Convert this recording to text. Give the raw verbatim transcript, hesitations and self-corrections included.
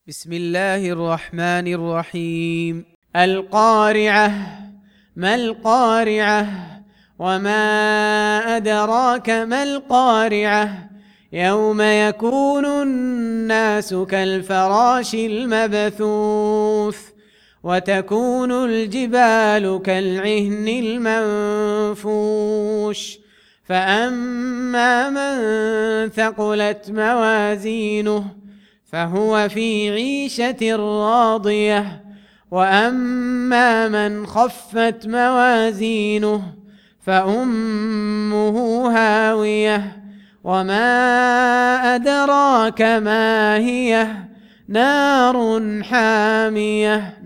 بسم الله الرحمن الرحيم. القارعة. ما القارعة؟ وما أدراك ما القارعة؟ يوم يكون الناس كالفراش المبثوث وتكون الجبال كالعهن المنفوش فأما من ثقلت موازينه فهو في عيشة راضية وأما من خفت موازينه فأمه هاوية وما أدراك ما هي نار حامية.